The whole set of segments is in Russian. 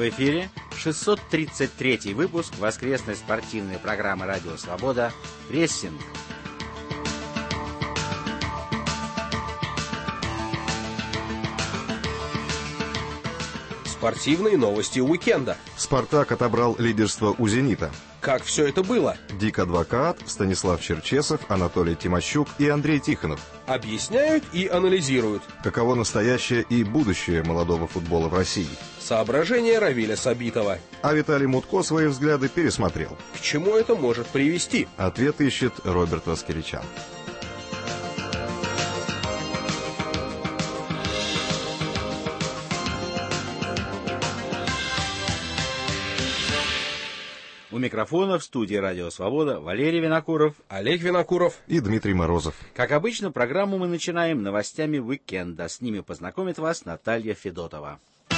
В эфире 633 выпуск воскресной спортивной программы «Радио Свобода» «Прессинг». Спортивные новости уикенда. «Спартак» отобрал лидерство у «Зенита». Как все это было? Дик Адвокат, Станислав Черчесов, Анатолий Тимощук и Андрей Тихонов Объясняют и анализируют. каково настоящее и будущее молодого футбола в России. Соображения Равиля Сабитова. А Виталий Мутко свои взгляды пересмотрел. К чему это может привести? Ответ ищет Роберт Воскеричан. У микрофона в студии «Радио Свобода» Валерий Винокуров, Олег Винокуров И Дмитрий Морозов. Как обычно, программу мы начинаем новостями уикенда. С ними познакомит вас Наталья Федотова.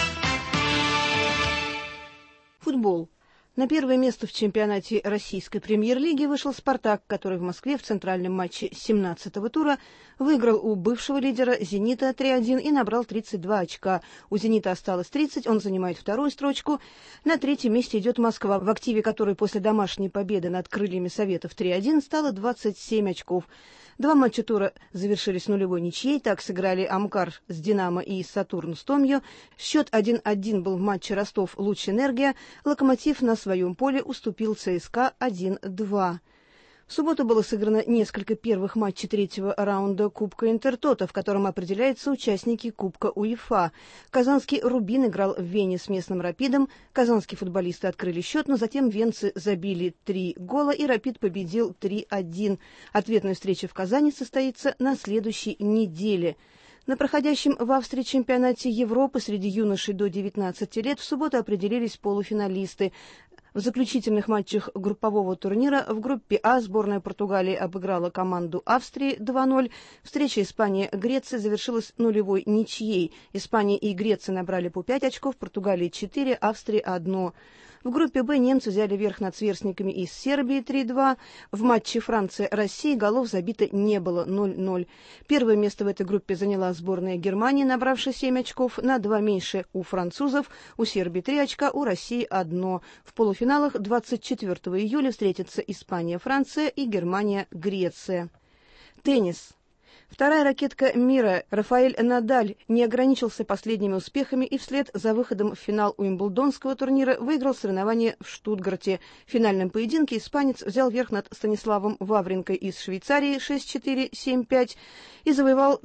Футбол. На первое место в чемпионате российской премьер-лиги вышел «Спартак», который в Москве в центральном матче 17-го тура выиграл у бывшего лидера «Зенита» 3-1 и набрал 32 очка. У «Зенита» осталось 30, он занимает вторую строчку. На третьем месте идет Москва, в активе которой после домашней победы над «Крыльями Советов» 3-1 стало 27 очков. Два матча тура завершились нулевой ничьей. Так сыграли «Амкар» с «Динамо» и «Сатурн» с «Томью». Счет 1-1 был в матче «Ростов-Луч-Энергия». «Локомотив» на своем поле уступил ЦСКА 1-2. В субботу было сыграно несколько первых матчей третьего раунда Кубка Интертото, в котором определяются участники Кубка УЕФА. Казанский «Рубин» играл в Вене с местным «Рапидом». Казанские футболисты открыли счет, но затем венцы забили 3 гола, и «Рапид» победил 3-1. Ответная встреча в Казани состоится на следующей неделе. На проходящем в Австрии чемпионате Европы среди юношей до 19 лет в субботу определились полуфиналисты. В заключительных матчах группового турнира в группе А сборная Португалии обыграла команду Австрии 2-0. Встреча Испания-Греция завершилась нулевой ничьей. Испания и Греция набрали по 5 очков, Португалии 4, Австрии 1. В группе Б немцы взяли верх над сверстниками из Сербии 3-2. В матче Франция-Россия голов забито не было 0-0. Первое место в этой группе заняла сборная Германии, набравшая 7 очков, на 2 меньше у французов, у Сербии 3 очка, у России 1. В полуфиналах 24 июля встретятся Испания-Франция и Германия-Греция. Теннис. Вторая ракетка мира Рафаэль Надаль не ограничился последними успехами и вслед за выходом в финал Уимблдонского турнира выиграл соревнования в Штутгарте. В финальном поединке испанец взял верх над Станиславом Вавринкой из Швейцарии 6-4, 7-5 и завоевал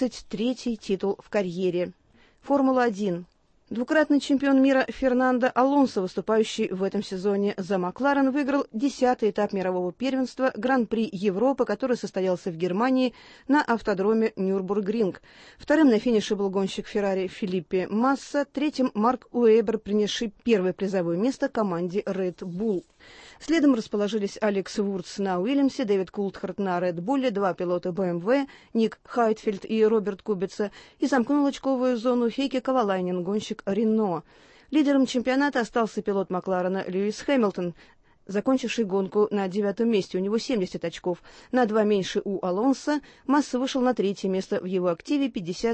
23-й титул в карьере. Формула-1. Двукратный чемпион мира Фернандо Алонсо, выступающий в этом сезоне за Макларен, выиграл 10-й этап мирового первенства Гран-при Европы, который состоялся в Германии на автодроме Нюрбургринг. Вторым на финише был гонщик Феррари Филиппе Масса, третьим Марк Уэбер, принесший первое призовое место команде Red Bull. Следом расположились Алекс Вурц на Уильямсе, Дэвид Култхарт на Red Bull, два пилота BMW, Ник Хайтфельд и Роберт Кубица, и замкнул очковую зону Хейки Ковалайнен, гонщик Рено. Лидером чемпионата остался пилот Макларена Льюис Хэмилтон, закончивший гонку на 9-м месте. У него 70 очков. На 2 меньше у Алонсо. Масса вышел на 3-е место, в его активе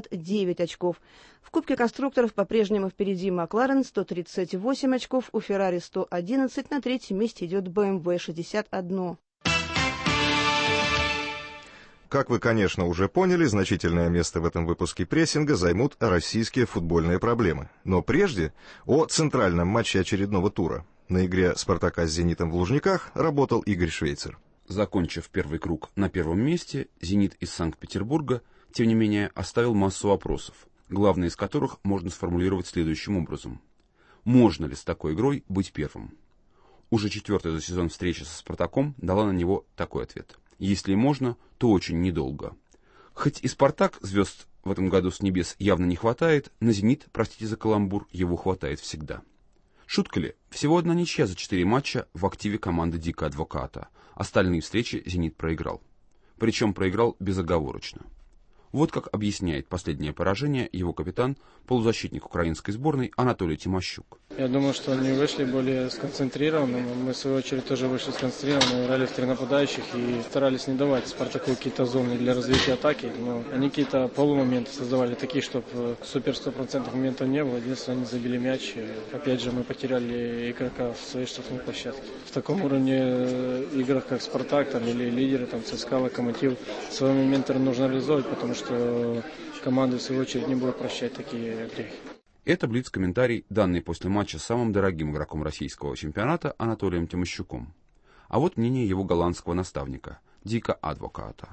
59 очков. В Кубке конструкторов по-прежнему впереди Макларен 138 очков, у Феррари 111, на 3-м месте идет BMW 61. Как вы, конечно, уже поняли, значительное место в этом выпуске прессинга займут российские футбольные проблемы. Но прежде о центральном матче очередного тура. На игре «Спартака» с «Зенитом» в Лужниках работал Игорь Швейцер. Закончив первый круг на первом месте, «Зенит» из Санкт-Петербурга, тем не менее, оставил массу вопросов, главный из которых можно сформулировать следующим образом. Можно ли с такой игрой быть первым? Уже четвертая за сезон встреча со «Спартаком» дала на него такой ответ. Если и можно, то очень недолго. Хоть и «Спартак» звезд в этом году с небес явно не хватает, на «Зенит», простите за каламбур, его хватает всегда. Шутка ли? Всего одна ничья за 4 матча в активе команды Дика Адвоката. Остальные встречи «Зенит» проиграл. Причем проиграл безоговорочно. Вот как объясняет последнее поражение его капитан, полузащитник украинской сборной Анатолий Тимощук. Я думаю, что они вышли более сконцентрированными. Мы, в свою очередь, тоже вышли сконцентрированными, играли в три нападающих и старались не давать Спартаку какие-то зоны для развития атаки. Но они какие-то полумоменты создавали такие, чтобы супер 100% моментов не было. Единственное, они забили мяч. Опять же, мы потеряли игрока в своей штрафной площадке. В таком уровне играх, как Спартак там, или лидеры, там, ЦСКА, Локомотив, свои моменты нужно реализовать, потому что команды, в свою очередь, не будут прощать такие грехи. Это блиц-комментарий, данный после матча самым дорогим игроком российского чемпионата Анатолием Тимощуком. А вот мнение его голландского наставника, Дика Адвоката.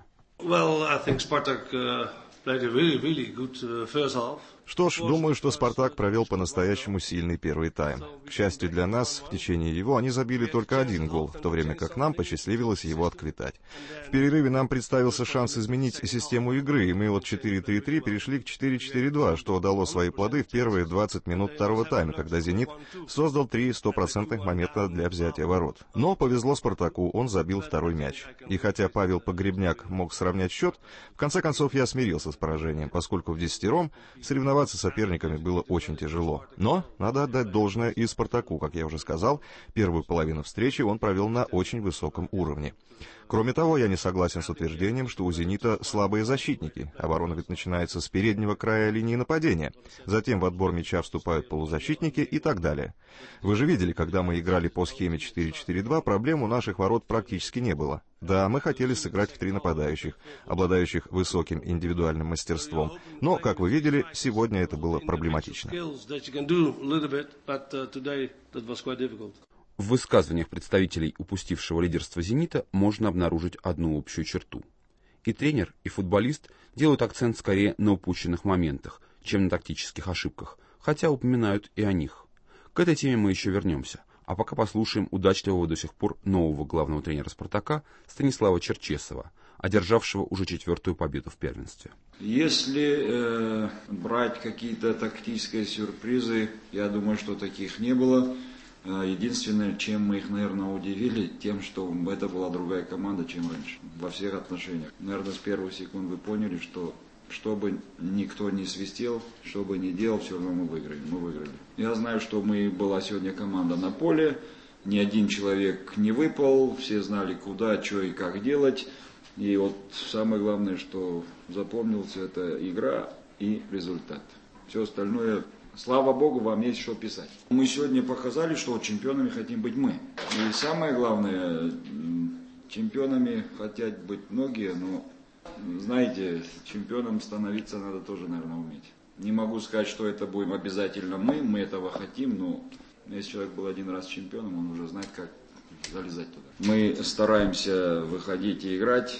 Что ж, думаю, что «Спартак» провел по-настоящему сильный первый тайм. К счастью для нас, в течение его они забили только один гол, в то время как нам посчастливилось его отквитать. В перерыве нам представился шанс изменить систему игры, и мы от 4-3-3 перешли к 4-4-2, что дало свои плоды в первые 20 минут второго тайма, когда «Зенит» создал 3 100% момента для взятия ворот. Но повезло «Спартаку», он забил второй мяч. И хотя Павел Погребняк мог сравнять счет, в конце концов я смирился с поражением, поскольку в десятером соревноваться с соперниками было очень тяжело. Но надо отдать должное и «Спартаку», как я уже сказал, первую половину встречи он провел на очень высоком уровне. Кроме того, я не согласен с утверждением, что у «Зенита» слабые защитники. Оборона ведь начинается с переднего края линии нападения. Затем в отбор мяча вступают полузащитники и так далее. Вы же видели, когда мы играли по схеме 4-4-2, проблем у наших ворот практически не было. Да, мы хотели сыграть в 3 нападающих, обладающих высоким индивидуальным мастерством. Но, как вы видели, сегодня это было проблематично. В высказываниях представителей упустившего лидерства «Зенита» можно обнаружить одну общую черту. И тренер, и футболист делают акцент скорее на упущенных моментах, чем на тактических ошибках, хотя упоминают и о них. К этой теме мы еще вернемся, а пока послушаем удачливого до сих пор нового главного тренера «Спартака» Станислава Черчесова, одержавшего уже 4-ю победу в первенстве. Если брать какие-то тактические сюрпризы, я думаю, что таких не было. Единственное, чем мы их, наверное, удивили, тем, что это была другая команда, чем раньше. Во всех отношениях. Наверное, с первых секунд вы поняли, что бы никто не свистел, что бы ни делал, все равно мы выиграли. Я знаю, что была сегодня команда на поле, ни один человек не выпал, все знали, куда, что и как делать. И вот самое главное, что запомнилось, это игра и результат. Все остальное... Слава Богу, вам есть что писать. Мы сегодня показали, что чемпионами хотим быть мы. И самое главное, чемпионами хотят быть многие, но, знаете, чемпионом становиться надо тоже, наверное, уметь. Не могу сказать, что это будем обязательно мы этого хотим, но если человек был один раз чемпионом, он уже знает, как залезать туда. Мы стараемся выходить и играть.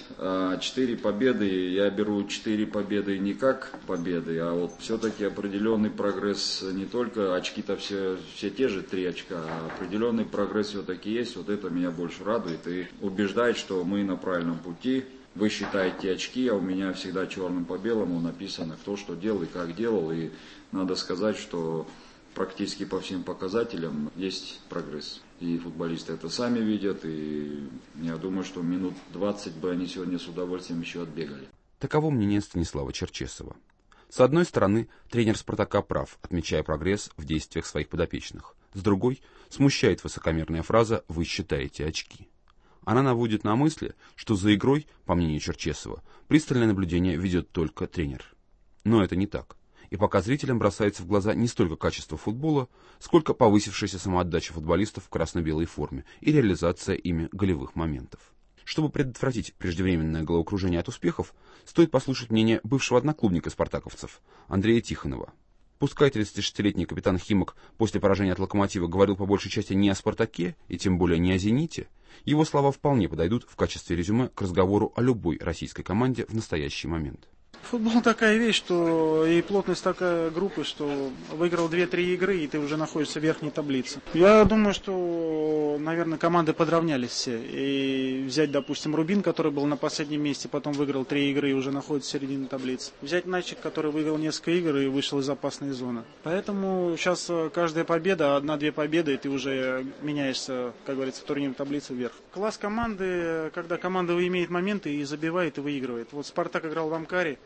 4 победы, я беру 4 победы не как победы, а вот все-таки определенный прогресс, не только очки-то все те же 3 очка, а определенный прогресс все-таки есть. Вот это меня больше радует и убеждает, что мы на правильном пути. Вы считаете очки, а у меня всегда черным по белому написано, кто что делал и как делал. И надо сказать, что практически по всем показателям есть прогресс. И футболисты это сами видят, и я думаю, что минут 20 бы они сегодня с удовольствием еще отбегали. Таково мнение Станислава Черчесова. С одной стороны, тренер «Спартака» прав, отмечая прогресс в действиях своих подопечных. С другой, смущает высокомерная фраза «вы считаете очки». Она наводит на мысли, что за игрой, по мнению Черчесова, пристальное наблюдение ведет только тренер. Но это не так. И пока зрителям бросается в глаза не столько качество футбола, сколько повысившаяся самоотдача футболистов в красно-белой форме и реализация ими голевых моментов. Чтобы предотвратить преждевременное головокружение от успехов, стоит послушать мнение бывшего одноклубника спартаковцев Андрея Тихонова. Пускай 36-летний капитан «Химок» после поражения от «Локомотива» говорил по большей части не о «Спартаке» и тем более не о «Зените», его слова вполне подойдут в качестве резюме к разговору о любой российской команде в настоящий момент. Футбол такая вещь, что и плотность такая группы, что выиграл 2-3 игры, и ты уже находишься в верхней таблице. Я думаю, что, наверное, команды подравнялись все. И взять, допустим, Рубин, который был на последнем месте, потом выиграл 3 игры и уже находится в середине таблицы. Взять Начик, который выиграл несколько игр и вышел из опасной зоны. Поэтому сейчас каждая победа, 1-2 победы, и ты уже меняешься, как говорится, в турнирной таблице вверх. Класс команды, когда команда имеет моменты и забивает, и выигрывает. Вот «Спартак» играл в Амкаре.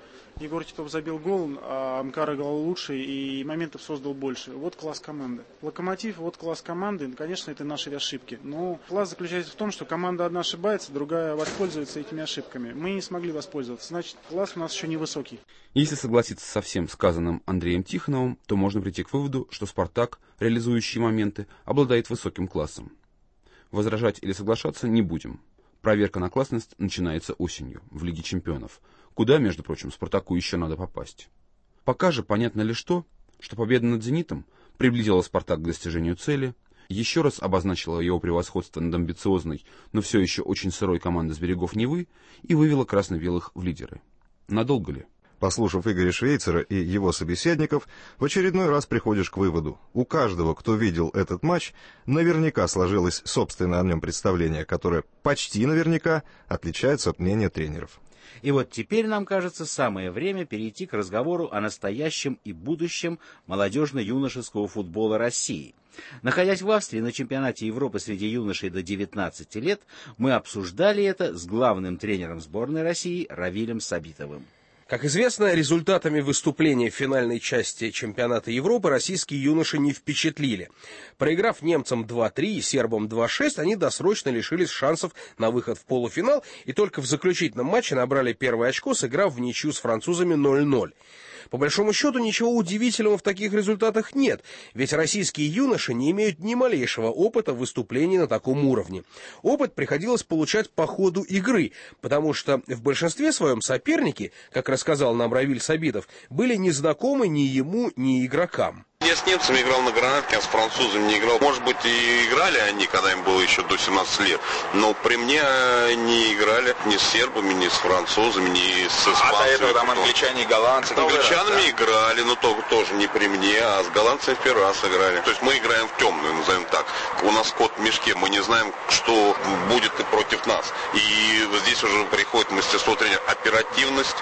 Егор Титов забил гол, а Амкар играл лучше и моментов создал больше. Вот класс команды. Локомотив, вот класс команды. Конечно, это наши ошибки. Но класс заключается в том, что команда одна ошибается, другая воспользуется этими ошибками. Мы не смогли воспользоваться. Значит, класс у нас еще невысокий. Если согласиться со всем сказанным Андреем Тихоновым, то можно прийти к выводу, что «Спартак», реализующий моменты, обладает высоким классом. Возражать или соглашаться не будем. Проверка на классность начинается осенью, в Лиге чемпионов, куда, между прочим, «Спартаку» еще надо попасть. Пока же понятно лишь то, что победа над «Зенитом» приблизила «Спартак» к достижению цели, еще раз обозначила его превосходство над амбициозной, но все еще очень сырой командой с берегов Невы и вывела красно-белых в лидеры. Надолго ли? Послушав Игоря Швейцера и его собеседников, в очередной раз приходишь к выводу. У каждого, кто видел этот матч, наверняка сложилось собственное о нем представление, которое почти наверняка отличается от мнения тренеров. И вот теперь, нам кажется, самое время перейти к разговору о настоящем и будущем молодежно-юношеского футбола России. Находясь в Австрии на чемпионате Европы среди юношей до 19 лет, мы обсуждали это с главным тренером сборной России Равилем Сабитовым. Как известно, результатами выступления в финальной части чемпионата Европы российские юноши не впечатлили. Проиграв немцам 2-3 и сербам 2-6, они досрочно лишились шансов на выход в полуфинал и только в заключительном матче набрали первое очко, сыграв в ничью с французами 0-0. По большому счету, ничего удивительного в таких результатах нет, ведь российские юноши не имеют ни малейшего опыта выступлений на таком уровне. Опыт приходилось получать по ходу игры, потому что в большинстве своем соперники, как рассказал нам Равиль Сабитов, были незнакомы ни ему, ни игрокам. Я с немцами играл на гранатке, а с французами не играл. Может быть, и играли они, когда им было еще до 17 лет, но при мне не играли ни с сербами, ни с французами, ни с испанцами. А до этого там англичане и голландцы? С англичанами играли, но тоже не при мне, а с голландцами в первый раз играли. То есть мы играем в темную, назовем так. У нас кот в мешке, мы не знаем, что будет и против нас. И здесь уже приходит мастерство тренера, оперативность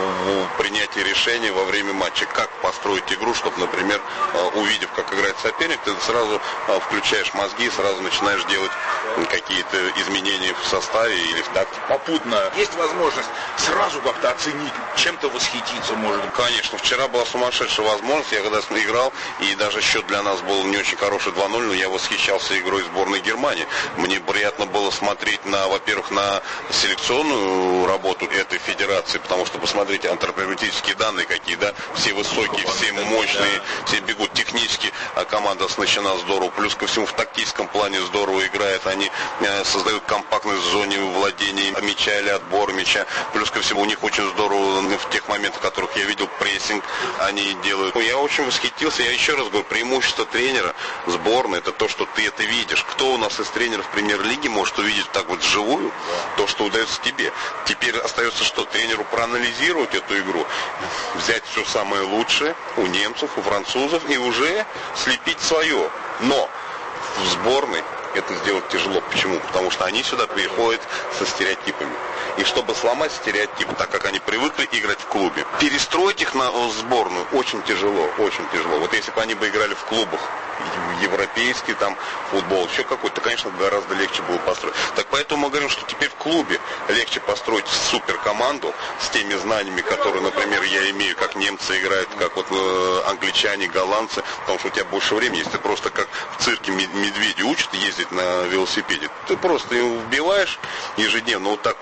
в принятии решений во время матча. Как построить игру, чтобы, например, увидев, как играет соперник, ты сразу включаешь мозги и сразу начинаешь делать какие-то изменения в составе или в тактике. Попутно есть возможность сразу как-то оценить, чем-то восхититься, может быть? Конечно, вчера была сумасшедшая возможность. Я когда играл, и даже счет для нас был не очень хороший 2-0, но я восхищался игрой сборной Германии. Мне приятно было смотреть во-первых, на селекционную работу этой федерации, потому что, посмотрите, антропометрические данные какие, да, все высокие, все мощные, все бегут технически, а команда оснащена здорово. Плюс ко всему в тактическом плане здорово играет. Они создают компактность в зоне владения мяча или отбора мяча. Плюс ко всему у них очень здорово в тех моментах, в которых я видел прессинг, они делают. Я очень восхитился. Я еще раз говорю, преимущество тренера сборной — это то, что ты это видишь. Кто у нас из тренеров премьер-лиги может увидеть так вот вживую то, что удается тебе? Теперь остается что? Тренеру проанализировать эту игру, взять все самое лучшее у немцев, у французов и уже слепить свое. Но в сборной это сделать тяжело. Почему? Потому что они сюда приходят со стереотипами. И чтобы сломать стереотипы, так как они привыкли играть в клубе, перестроить их на сборную очень тяжело, очень тяжело. Вот если бы они бы играли в клубах, европейский там футбол, еще какой-то, конечно, гораздо легче было построить. Так поэтому мы говорим, что теперь в клубе легче построить суперкоманду с теми знаниями, которые, например, я имею, как немцы играют, как вот англичане, голландцы, потому что у тебя больше времени есть. Ты просто как в цирке медведи учат ездить на велосипеде. Ты просто его вбиваешь ежедневно вот так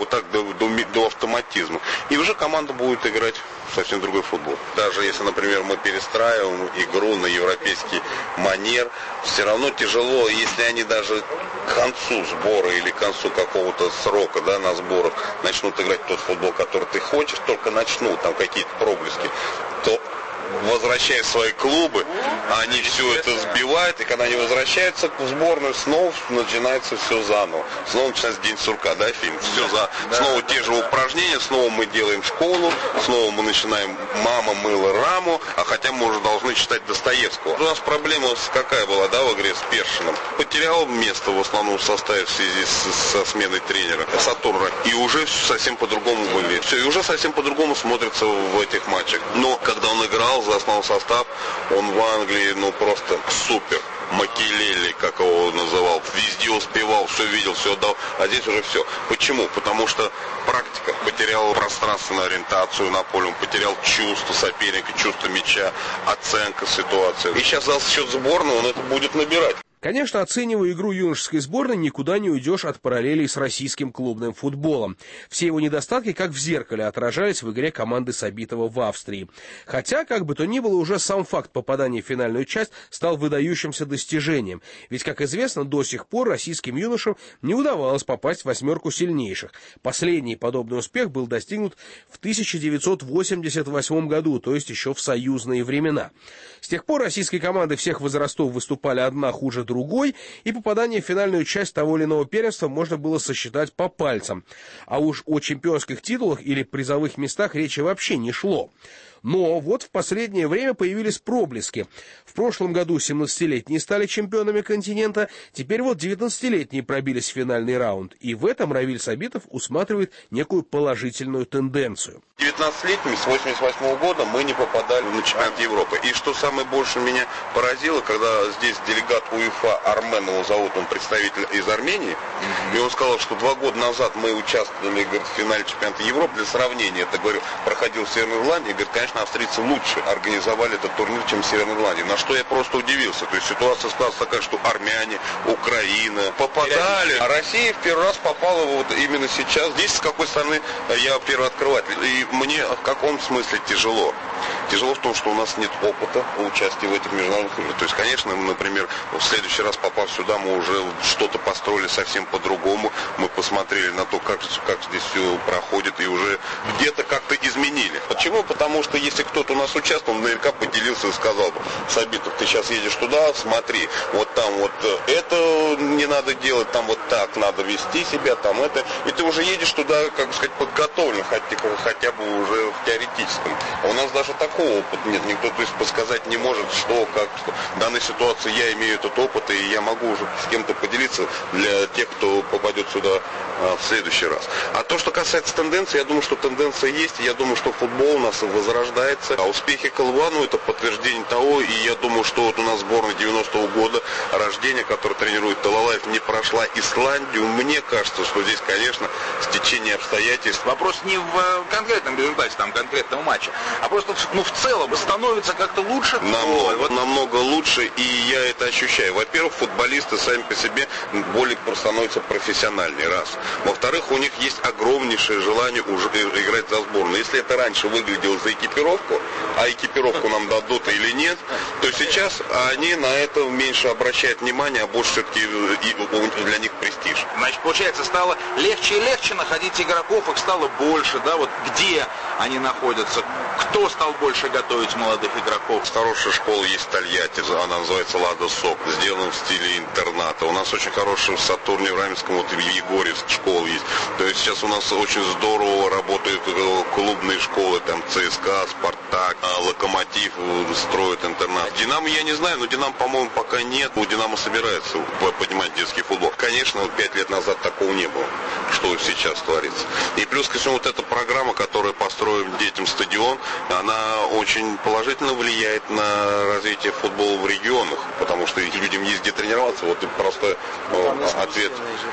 до автоматизма. И уже команда будет играть в совсем другой футбол. Даже если, например, мы перестраиваем игру на европейский манер, все равно тяжело, если они даже к концу сбора или к концу какого-то срока, да, на сборах начнут играть тот футбол, который ты хочешь, только начнут там какие-то проблески, то, возвращаясь в свои клубы, они все это сбивают, и когда они возвращаются в сборную, снова начинается все заново. Снова начинается день сурка, да, фильм? Снова те же упражнения, снова мы делаем школу, снова мы начинаем «Мама мыла раму», а хотя мы уже должны читать Достоевского. У нас проблема какая была, да, в игре с Першиным? Потерял место в основном в составе в связи со сменой тренера Сатурна, и уже совсем по-другому выглядит. Все, и уже совсем по-другому смотрится в этих матчах. Но когда он играл за основной состав, он в Англии, просто супер. Макелеле, как его называл, везде успевал, все видел, все отдал. А здесь уже все. Почему? Потому что практика потеряла пространственную ориентацию на поле, он потерял чувство соперника, чувство мяча, оценка ситуации. И сейчас за счет сборной он это будет набирать. Конечно, оценивая игру юношеской сборной, никуда не уйдешь от параллелей с российским клубным футболом. Все его недостатки, как в зеркале, отражались в игре команды Сабитова в Австрии. Хотя, как бы то ни было, уже сам факт попадания в финальную часть стал выдающимся достижением. Ведь, как известно, до сих пор российским юношам не удавалось попасть в восьмерку сильнейших. Последний подобный успех был достигнут в 1988 году, то есть еще в союзные времена. С тех пор российские команды всех возрастов выступали одна хуже другой, и попадание в финальную часть того или иного первенства можно было сосчитать по пальцам. А уж о чемпионских титулах или призовых местах речи вообще не шло. Но вот в последнее время появились проблески. В прошлом году 17-летние стали чемпионами континента, теперь вот 19-летние пробились в финальный раунд. И в этом Равиль Сабитов усматривает некую положительную тенденцию. 19-летними с 1988 года мы не попадали на чемпионат Европы. И что самое больше меня поразило, когда здесь делегат УЕФА Армен, его зовут, он представитель из Армении, и он сказал, что 2 года назад мы участвовали, говорит, в финале чемпионата Европы. Для сравнения, это, говорю, проходил в Северной Ирландии, говорит, конечно, австрийцы лучше организовали этот турнир, чем в Северной Ирландии. На что я просто удивился. То есть ситуация складывалась такая, что армяне, Украина попадали, а Россия в первый раз попала вот именно сейчас. Здесь с какой стороны я первооткрыватель. И мне в каком смысле тяжело? Тяжело в том, что у нас нет опыта участия в этих международных играх. То есть, конечно, например, в следующий раз, попав сюда, мы уже что-то построили совсем по-другому. Мы посмотрели на то, как здесь все проходит, и уже где-то как-то изменили. Почему? Потому что если кто-то у нас участвовал, он наверняка поделился и сказал бы: Сабитов, ты сейчас едешь туда, смотри, вот там вот это не надо делать, там вот так надо вести себя, там это. И ты уже едешь туда, как бы сказать, подготовлен, хотя бы уже в теоретическом. А у нас даже такого опыта нет. Никто, то есть, подсказать не может, что, как, что. В данной ситуации я имею этот опыт, и я могу уже с кем-то поделиться для тех, кто попадет сюда в следующий раз. А то, что касается тенденции, я думаю, что тенденция есть, и я думаю, что футбол у нас возрождается. А успехи Колыванова — это подтверждение того, и я думаю, что вот у нас сборная 90-го года рождения, которая тренирует Талалаев, не прошла Исландию. Мне кажется, что здесь, конечно, стечение обстоятельств. Вопрос не в конкретном результате, там, конкретного матча, а просто в целом становится как-то лучше? Намного лучше, и я это ощущаю. Во-первых, футболисты сами по себе более становятся профессиональнее, раз. Во-вторых, у них есть огромнейшее желание уже играть за сборную. Если это раньше выглядело за экипировку, а экипировку нам дадут или нет, то сейчас они на это меньше обращают внимание, а больше все-таки для них престиж. Значит, получается, стало легче и легче находить игроков, их стало больше, да, вот где они находятся, кто стал больше готовить молодых игроков? Хорошая школа есть в Тольятти, она называется «Лада Сок», сделана в стиле интерната. У нас очень хорошая в Сатурне, в Раменском, вот в Егорьевск школа есть. То есть сейчас у нас очень здорово работают клубные школы, там ЦСКА, Спартак, Локомотив строят интернат. Динамо я не знаю, но Динамо, по-моему, пока нет. У Динамо собирается поднимать детский футбол. Конечно, 5 лет назад такого не было, что сейчас творится. И плюс ко всему вот эта программа, которая построим детям стадион, она очень положительно влияет на развитие футбола в регионах, потому что людям есть где тренироваться. Вот и простой ответ.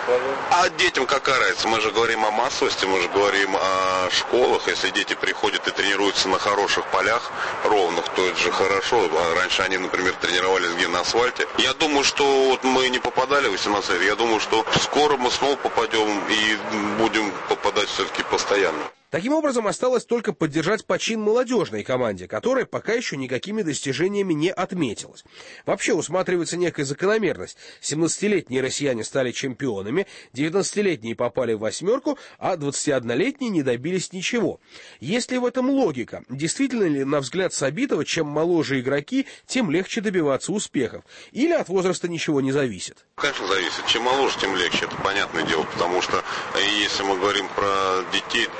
А детям какая разница? Мы же говорим о массовости, мы же говорим о школах. Если дети приходят и тренируются на хороших полях ровных, то это же хорошо. Раньше они, например, тренировались где на асфальте. Я думаю, что вот мы не попадали в 18 лет. Я думаю, что скоро мы снова попадем и будем попадать все-таки постоянно. Таким образом, осталось только поддержать почин молодежной команде, которая пока еще никакими достижениями не отметилась. Вообще усматривается некая закономерность. 17-летние россияне стали чемпионами, 19-летние попали в восьмерку, а 21-летние не добились ничего. Есть ли в этом логика? Действительно ли, на взгляд Сабитова, чем моложе игроки, тем легче добиваться успехов? Или от возраста ничего не зависит? Конечно, зависит. Чем моложе, тем легче. Это понятное дело, потому что если мы говорим про детей, то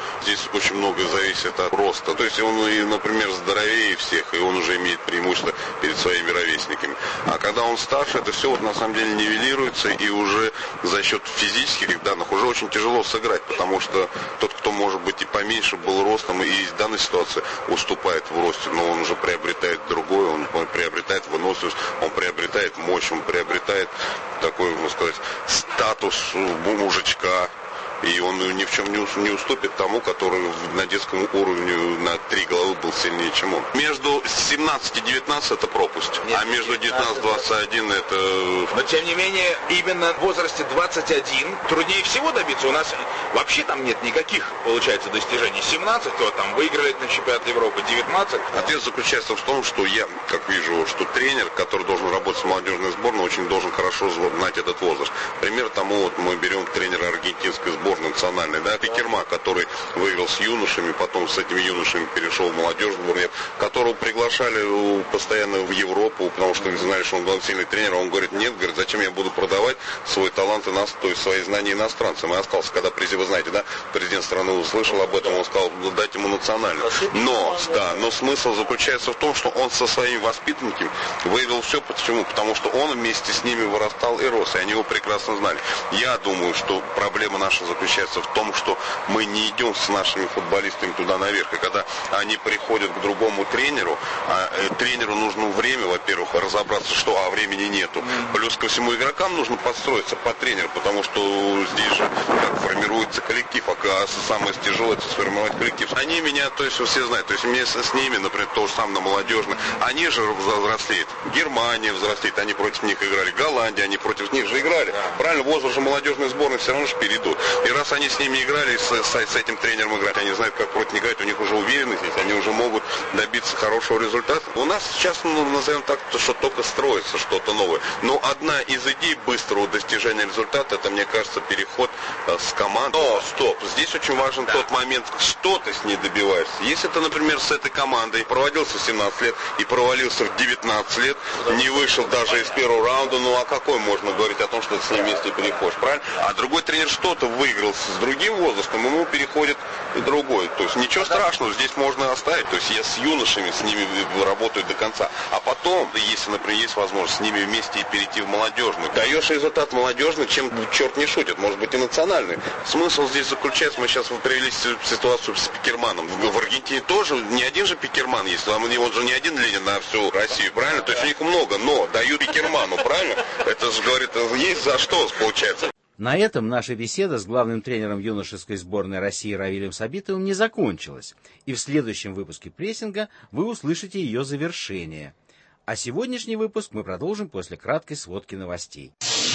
здесь очень многое зависит от роста. То есть он, например, здоровее всех, и он уже имеет преимущество перед своими ровесниками. А когда он старше, это все на самом деле нивелируется, и уже за счет физических данных уже очень тяжело сыграть, потому что тот, кто, может быть, и поменьше был ростом, и в данной ситуации уступает в росте, но он уже приобретает другое, он приобретает выносливость, он приобретает мощь, он приобретает такой, можно сказать, статус мужичка. И он ни в чем не уступит тому, который на детском уровне на 3 головы был сильнее, чем он. Между 17 и 19 это пропасть, а между 19 и 21 это... Но тем не менее, именно в возрасте 21 труднее всего добиться. У нас вообще там нет никаких, получается, достижений. 17, кто там выиграли на чемпионат Европы, 19. Ответ заключается в том, что я, как вижу, что тренер, который должен работать с молодежной сборной, очень должен хорошо знать этот возраст. Пример тому, вот мы берем тренера аргентинской сборной, национальный, да, Пекерман, который выиграл с юношами, потом с этими юношами перешел в молодежную сборную, которого приглашали постоянно в Европу, потому что знали, что он был сильный тренер, он говорит, нет, говорит, зачем я буду продавать свой талант, то есть свои знания иностранцам. И остался, когда вы знаете, да, президент страны услышал об этом, он сказал, дать ему национальную. Но смысл заключается в том, что он со своими воспитанниками выиграл все. Почему? Потому что он вместе с ними вырастал и рос, и они его прекрасно знали. Я думаю, что проблема наша заключается в том, что мы не идем с нашими футболистами туда наверх. И когда они приходят к другому тренеру, тренеру нужно время, во-первых, разобраться, что времени нету. Плюс ко всему игрокам нужно подстроиться под тренера, потому что здесь же как формируется коллектив, а самое тяжелое это сформировать коллектив. Они меня, то есть все знают, то есть вместе с ними, например, то же самое на молодежной, они же взрослеют. Германия взрослеет, они против них играли. Голландия, они против них же играли. Правильно, возраст же молодежной сборной все равно же перейдут. И раз они с ними играли, с этим тренером играть, они знают, как против них играть, у них уже уверенность есть, они уже могут добиться хорошего результата. У нас сейчас, назовем так, что только строится что-то новое. Но одна из идей быстрого достижения результата, это, мне кажется, переход с команды. Но, стоп, здесь очень важен тот момент, что ты с ней добиваешься. Если ты, например, с этой командой проводился 17 лет и провалился в 19 лет, не вышел даже из первого раунда, о какой можно говорить о том, что ты с ней вместе переходишь, правильно? А другой тренер что-то выиграл с другим возрастом, ему переходит и другой. То есть ничего страшного, здесь можно оставить. То есть я с юношами, с ними работаю до конца. А потом, если, например, есть возможность с ними вместе и перейти в молодежную, даешь результат молодежный, чем черт не шутит, может быть и национальный. Смысл здесь заключается, мы сейчас привели ситуацию с Пекерманом. В Аргентине тоже не один же Пекерман есть, он же не один Ленин на всю Россию, правильно? То есть у них много, но дают Пекерману, правильно? Это же, говорит, есть за что, получается. На этом наша беседа с главным тренером юношеской сборной России Равилем Сабитовым не закончилась, и в следующем выпуске прессинга вы услышите ее завершение. А сегодняшний выпуск мы продолжим после краткой сводки новостей.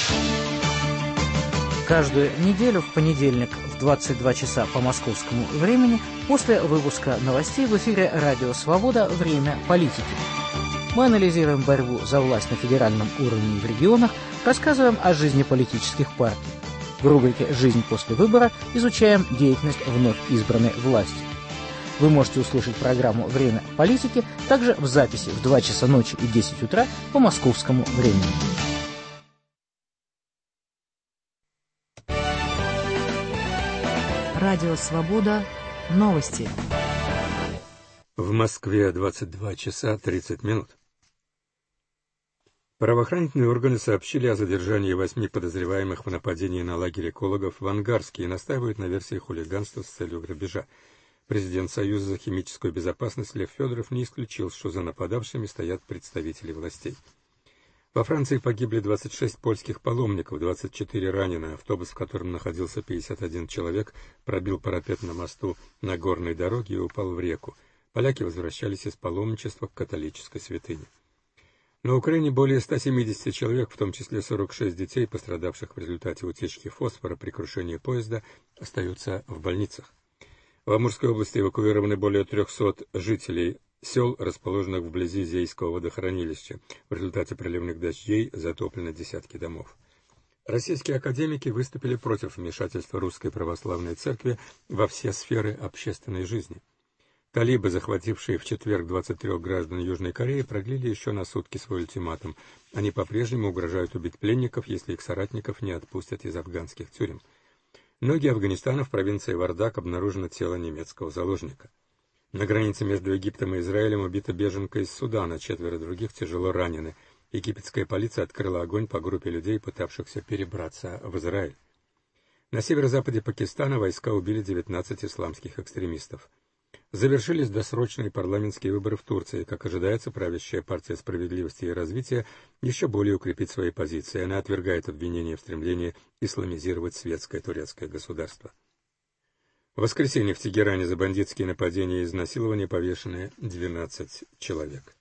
Каждую неделю в понедельник в 22 часа по московскому времени после выпуска новостей в эфире «Радио Свобода. Время политики». Мы анализируем борьбу за власть на федеральном уровне и в регионах, рассказываем о жизни политических партий. В рубрике «Жизнь после выбора» изучаем деятельность вновь избранной власти. Вы можете услышать программу «Время политики» также в записи в 2 часа ночи и 10 утра по московскому времени. Радио «Свобода». Новости. В Москве 22 часа 30 минут. Правоохранительные органы сообщили о задержании 8 подозреваемых в нападении на лагерь экологов в Ангарске и настаивают на версии хулиганства с целью грабежа. Президент Союза за химическую безопасность Лев Федоров не исключил, что за нападавшими стоят представители властей. Во Франции погибли 26 польских паломников, 24 ранены. Автобус, в котором находился 51 человек, пробил парапет на мосту на горной дороге и упал в реку. Поляки возвращались из паломничества к католической святыне. На Украине более 170 человек, в том числе 46 детей, пострадавших в результате утечки фосфора при крушении поезда, остаются в больницах. В Амурской области эвакуированы более 300 жителей сел, расположенных вблизи Зейского водохранилища. В результате проливных дождей затоплены десятки домов. Российские академики выступили против вмешательства Русской Православной Церкви во все сферы общественной жизни. Талибы, захватившие в четверг 23 граждан Южной Кореи, продлили еще на сутки свой ультиматум. Они по-прежнему угрожают убить пленников, если их соратников не отпустят из афганских тюрем. На юге Афганистана в провинции Вардак обнаружено тело немецкого заложника. На границе между Египтом и Израилем убита беженка из Судана, 4 других тяжело ранены. Египетская полиция открыла огонь по группе людей, пытавшихся перебраться в Израиль. На северо-западе Пакистана войска убили 19 исламских экстремистов. Завершились досрочные парламентские выборы в Турции. Как ожидается, правящая партия справедливости и развития еще более укрепит свои позиции. Она отвергает обвинения в стремлении исламизировать светское турецкое государство. В воскресенье в Тегеране за бандитские нападения и изнасилования повешены 12 человек.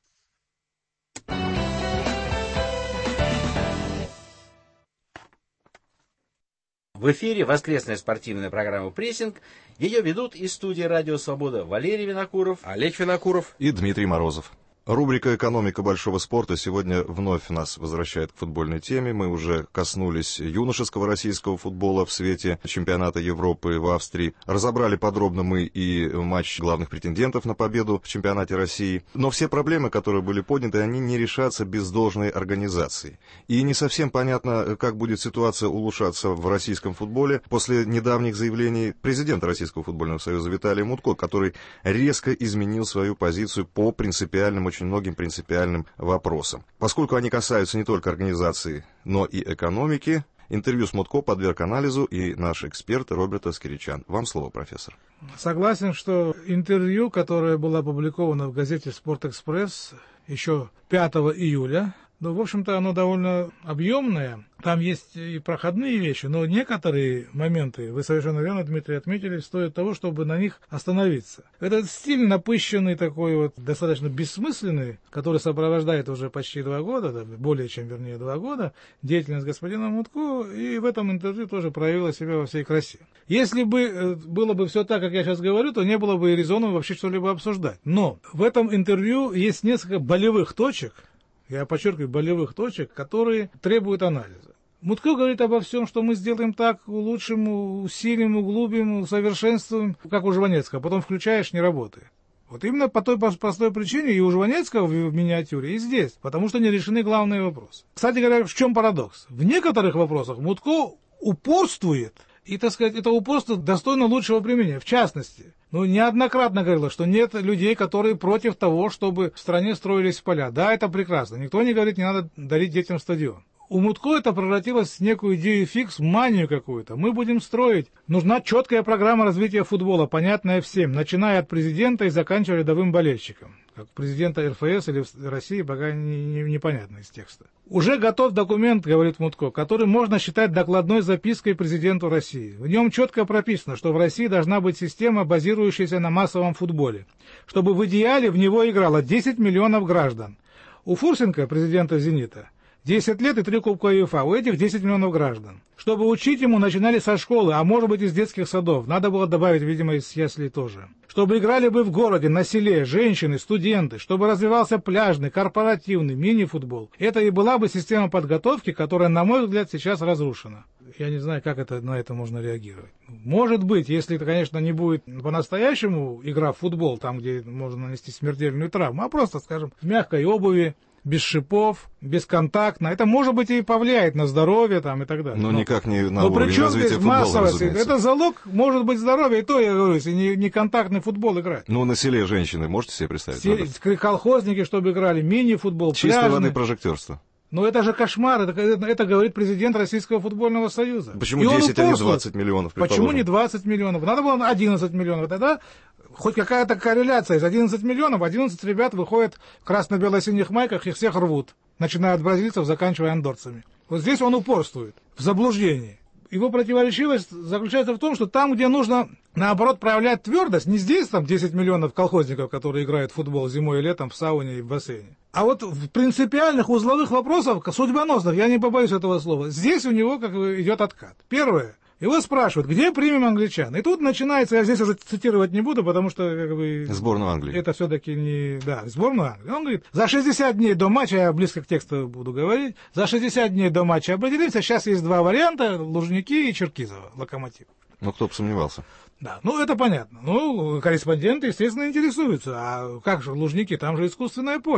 В эфире воскресная спортивная программа «Прессинг». Ее ведут из студии «Радио Свобода» Валерий Винокуров, Олег Винокуров и Дмитрий Морозов. Рубрика «Экономика большого спорта» сегодня вновь нас возвращает к футбольной теме. Мы уже коснулись юношеского российского футбола в свете чемпионата Европы в Австрии. Разобрали подробно мы и матч главных претендентов на победу в чемпионате России. Но все проблемы, которые были подняты, они не решатся без должной организации. И не совсем понятно, как будет ситуация улучшаться в российском футболе после недавних заявлений президента Российского футбольного союза Виталия Мутко, который резко изменил свою позицию по очень многим принципиальным вопросам. Поскольку они касаются не только организации, но и экономики, интервью с Мутко подверг анализу и наш эксперт Роберт Аскеричян. Вам слово, профессор. Согласен, что интервью, которое было опубликовано в газете «Спортэкспресс» еще 5 июля, в общем-то, оно довольно объемное. Там есть и проходные вещи, но некоторые моменты, вы совершенно верно, Дмитрий, отметили, стоит того, чтобы на них остановиться. Этот стиль напыщенный такой вот, достаточно бессмысленный, который сопровождает уже почти 2 года, более чем, 2 года, деятельность господина Мутко, и в этом интервью тоже проявила себя во всей красе. Если бы было бы все так, как я сейчас говорю, то не было бы и резона вообще что-либо обсуждать. Но в этом интервью есть несколько болевых точек, я подчеркиваю, болевых точек, которые требуют анализа. Мутко говорит обо всем, что мы сделаем так, улучшим, усилим, углубим, усовершенствуем, как у Жванецкого. Потом включаешь, не работает. Вот именно по той простой причине и у Жванецкого в миниатюре, и здесь. Потому что не решены главные вопросы. Кстати говоря, в чем парадокс? В некоторых вопросах Мутко упорствует, и, так сказать, это упорство достойно лучшего применения. В частности, неоднократно говорилось, что нет людей, которые против того, чтобы в стране строились поля. Да, это прекрасно. Никто не говорит, не надо дарить детям стадион. У Мутко это превратилось в некую идею фикс, манию какую-то. Мы будем строить. Нужна четкая программа развития футбола, понятная всем, начиная от президента и заканчивая рядовым болельщиком. Как президента РФС или России, пока непонятно из текста. Уже готов документ, говорит Мутко, который можно считать докладной запиской президенту России. В нем четко прописано, что в России должна быть система, базирующаяся на массовом футболе, чтобы в идеале в него играло 10 миллионов граждан. У Фурсенко, президента «Зенита», 10 лет и 3 кубка УЕФА, у этих 10 миллионов граждан. Чтобы учить ему, начинали со школы, а может быть из детских садов. Надо было добавить, видимо, из яслей тоже. Чтобы играли бы в городе, на селе, женщины, студенты. Чтобы развивался пляжный, корпоративный, мини-футбол. Это и была бы система подготовки, которая, на мой взгляд, сейчас разрушена. Я не знаю, как на это можно реагировать. Может быть, если это, конечно, не будет по-настоящему игра в футбол, там, где можно нанести смертельную травму, а просто, скажем, в мягкой обуви, без шипов, бесконтактно. Это, может быть, и повлияет на здоровье там, и так далее. Но никак не на уровень развития футбола, разумеется. Это залог, может быть, здоровья, и то, я говорю, если не контактный футбол играть. На селе женщины можете себе представить? Колхозники, чтобы играли, мини-футбол, чистой воды прожектерство. Но это же кошмар, это говорит президент Российского футбольного союза. Почему 10, а не 20 миллионов, предположим? Почему не 20 миллионов? Надо было 11 миллионов. Тогда хоть какая-то корреляция. Из 11 миллионов 11 ребят выходят в красно-бело-синих майках, их всех рвут. Начиная от бразильцев, заканчивая андорцами. Вот здесь он упорствует в заблуждении. Его противоречивость заключается в том, что там, где нужно, наоборот, проявлять твердость, не здесь там 10 миллионов колхозников, которые играют в футбол зимой и летом в сауне и в бассейне, а вот в принципиальных узловых вопросах, судьбоносных, я не побоюсь этого слова, здесь у него как бы идет откат. Первое. Его спрашивают, где примем англичан? И тут начинается, я здесь уже цитировать не буду, потому что как бы, сборную Англии. Это все-таки не... Да, сборную Англии. Он говорит, за 60 дней до матча, я близко к тексту буду говорить, за 60 дней до матча определимся, сейчас есть 2 варианта, Лужники и Черкизово, Локомотив. Ну, кто бы сомневался. Да, это понятно. Корреспонденты, естественно, интересуются, а как же Лужники, там же искусственное поле.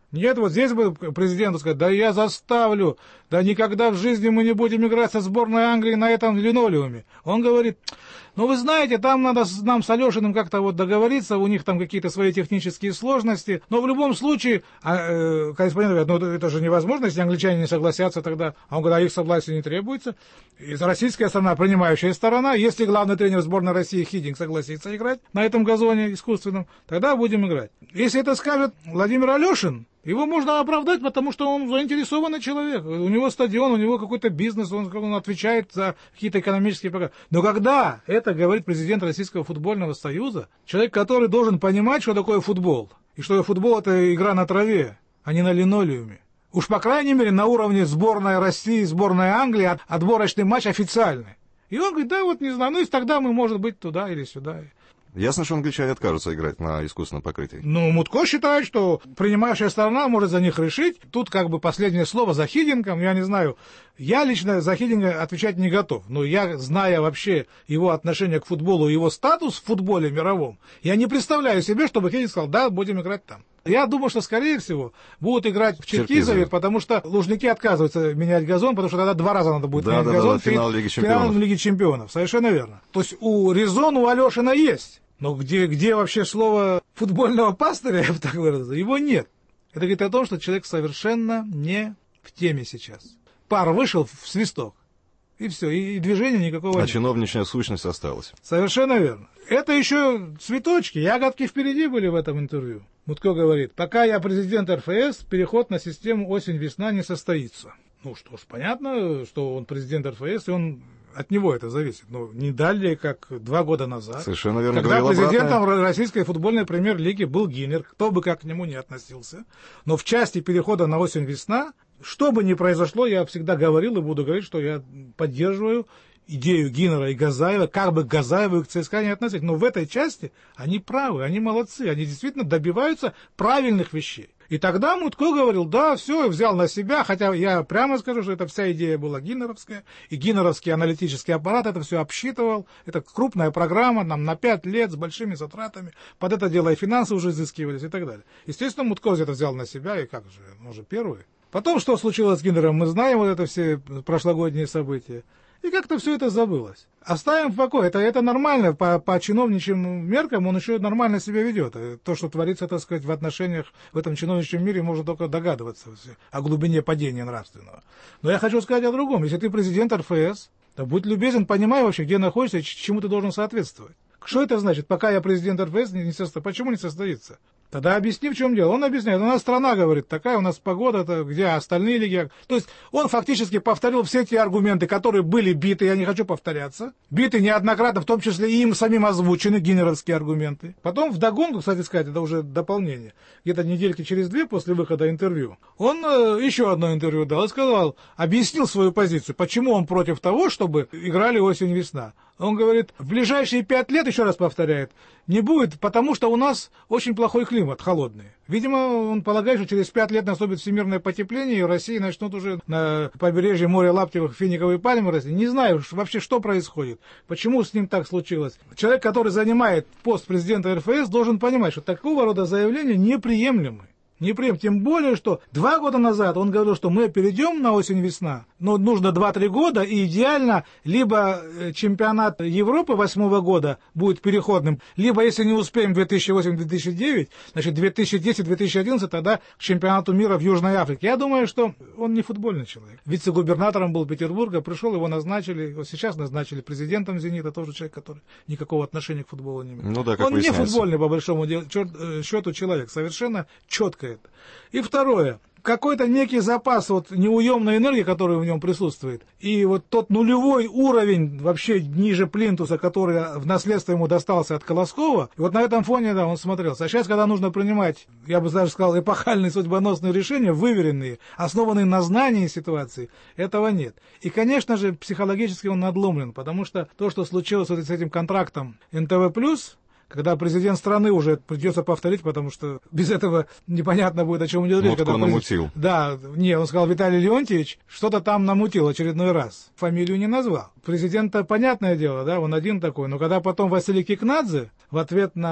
Нет, вот здесь бы президенту сказать, да я заставлю, да никогда в жизни мы не будем играть со сборной Англии на этом линолеуме. Он говорит, ну вы знаете, там надо нам с Алешиным как-то вот договориться, у них там какие-то свои технические сложности, но в любом случае, корреспондент говорит, ну это же невозможно, если англичане не согласятся тогда, а он говорит, а их согласия не требуется. И российская сторона, принимающая сторона, если главный тренер сборной России Хидинг согласится играть на этом газоне искусственном, тогда будем играть. Если это скажет Владимир Алешин, его можно оправдать, потому что он заинтересованный человек. У него стадион, у него какой-то бизнес, он отвечает за какие-то экономические программы. Но когда это говорит президент Российского футбольного союза, человек, который должен понимать, что такое футбол, и что футбол – это игра на траве, а не на линолеуме. Уж, по крайней мере, на уровне сборной России, сборной Англии, отборочный матч официальный. И он говорит, да, вот не знаю, ну и тогда мы, может быть, туда или сюда. Ясно, что англичане откажутся играть на искусственном покрытии. Ну, Мутко считает, что принимающая сторона может за них решить. Тут как бы последнее слово за Хидингом, я не знаю. Я лично за Хидинга отвечать не готов. Но я, зная вообще его отношение к футболу, его статус в футболе мировом, я не представляю себе, чтобы Хидинг сказал, да, будем играть там. Я думаю, что, скорее всего, будут играть в Черкизове, потому что Лужники отказываются менять газон, потому что тогда 2 раза надо будет менять газон финал Лиги Чемпионов. Совершенно верно. То есть резон у Алешина есть. Но где вообще слово футбольного пастыря, я бы так выразил, его нет. Это говорит о том, что человек совершенно не в теме сейчас. Пар вышел в свисток, и все, и движения никакого нет. А чиновничья сущность осталась. Совершенно верно. Это еще цветочки, ягодки впереди были в этом интервью. Мутко говорит, пока я президент РФС, переход на систему осень-весна не состоится. Ну что ж, понятно, что он президент РФС, и от него это зависит. Но не далее, как 2 года назад. Совершенно верно. Когда президентом российской футбольной премьер-лиги был Гиннер, кто бы как к нему не относился. Но в части перехода на осень-весна, что бы ни произошло, я всегда говорил и буду говорить, что я поддерживаю идею Гиннера и Газаева, как бы к Газаеву и к ЦСКА не относить. Но в этой части они правы, они молодцы, они действительно добиваются правильных вещей. И тогда Мутко говорил, да, все, взял на себя, хотя я прямо скажу, что эта вся идея была гиннеровская, и гиннеровский аналитический аппарат это все обсчитывал, это крупная программа, нам на 5 лет с большими затратами, под это дело и финансы уже изыскивались и так далее. Естественно, Мутко это взял на себя, и как же, он же первый. Потом, что случилось с Гиннером, мы знаем вот это все прошлогодние события. И как-то все это забылось. Оставим в покое. Это нормально. По чиновничьим меркам он еще нормально себя ведет. То, что творится, так сказать, в отношениях в этом чиновничьем мире, можно только догадываться о глубине падения нравственного. Но я хочу сказать о другом. Если ты президент РФС, то будь любезен, понимай вообще, где находишься и чему ты должен соответствовать. Что это значит? Пока я президент РФС, почему не состоится? Тогда объясни, в чем дело. Он объясняет, у нас страна, говорит, такая, у нас погода, где остальные лиги. То есть он фактически повторил все те аргументы, которые были биты, я не хочу повторяться. Биты неоднократно, в том числе и им самим озвучены гиннеровские аргументы. Потом вдогонку, кстати сказать, это уже дополнение, где-то недельки через 2 после выхода интервью, он еще одно интервью дал и сказал, объяснил свою позицию, почему он против того, чтобы играли осень-весна. Он говорит, в ближайшие 5 лет, еще раз повторяет, не будет, потому что у нас очень плохой климат, холодный. Видимо, он полагает, что через 5 лет наступит всемирное потепление, и в России начнут уже на побережье моря лаптевых финиковые пальмы расти. Не знаю вообще, что происходит, почему с ним так случилось. Человек, который занимает пост президента РФС, должен понимать, что такого рода заявления неприемлемы. Тем более, что 2 года назад он говорил, что мы перейдем на осень-весна, но нужно 2-3 года, и идеально либо чемпионат Европы 2008 года будет переходным, либо, если не успеем 2008-2009, значит 2010-2011, тогда к чемпионату мира в Южной Африке. Я думаю, что он не футбольный человек. Вице-губернатором был Петербурга, пришел, его назначили, вот сейчас назначили президентом «Зенита», тоже человек, который никакого отношения к футболу не имеет. Ну да, он не футбольный, по большому счету, человек, совершенно четко. И второе, какой-то некий запас неуемной энергии, который в нем присутствует, и вот тот нулевой уровень вообще ниже плинтуса, который в наследство ему достался от Колоскова, и вот на этом фоне, да, он смотрелся. А сейчас, когда нужно принимать, я бы даже сказал, эпохальные судьбоносные решения, выверенные, основанные на знании ситуации, этого нет. И, конечно же, психологически он надломлен, потому что то, что случилось с этим контрактом НТВ+, когда президент страны уже придется повторить, потому что без этого непонятно будет, о чем идет речь. Мутко намутил. Да, он сказал, Виталий Леонтьевич что-то там намутил очередной раз. Фамилию не назвал. Президент-то, понятное дело, да, он один такой, но когда потом Василий Кикнадзе в ответ на